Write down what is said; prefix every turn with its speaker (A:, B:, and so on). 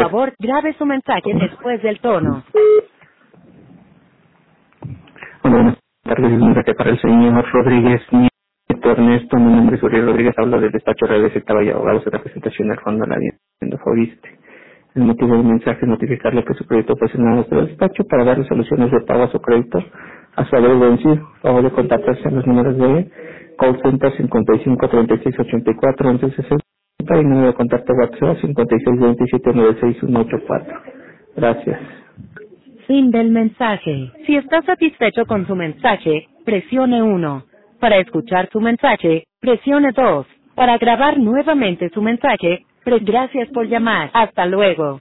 A: favor, grabe su mensaje después del tono.
B: Hola, buenas tardes. Un mensaje para el señor Rodríguez Nieto Ernesto. Mi nombre es Uriel Rodríguez. Hablo del despacho Redes Sectaba y Abogados de representación del Fondo de la Vivienda Fobiste. El motivo del mensaje es notificarle que su crédito fue asignado a nuestro despacho para darle soluciones de pago a su crédito a su haber vencido. Favor de contactarse a los números de call center 55 36 84 11 60 y número de contacto WhatsApp 56 27 96 184. Gracias.
A: Fin del mensaje. Si está satisfecho con su mensaje, presione 1. Para escuchar su mensaje, presione 2. Para grabar nuevamente su mensaje, gracias por llamar. Hasta luego.